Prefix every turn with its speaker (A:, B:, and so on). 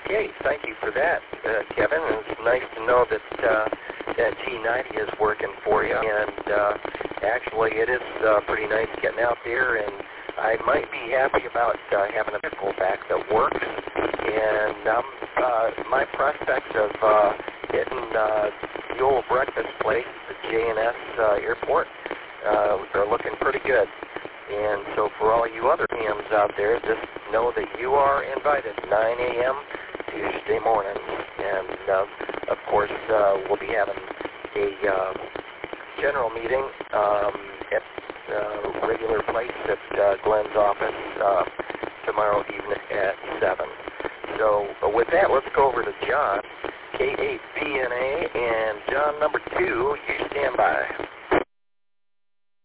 A: Okay, thank you for that, Kevin. It's nice to know that that G90 is working for you, and actually it is pretty nice getting out there, and I might be happy about having a vehicle back that works, and my prospects of hitting the old breakfast place, the J&S Airport, are looking pretty good. And so for all you other hams out there, just know that you are invited 9 a.m. Tuesday morning. And, of course, we'll be having a general meeting at a regular place at Glenn's office tomorrow evening at 7. So with that, let's go over to John, K8BNA, and John number 2, you stand by.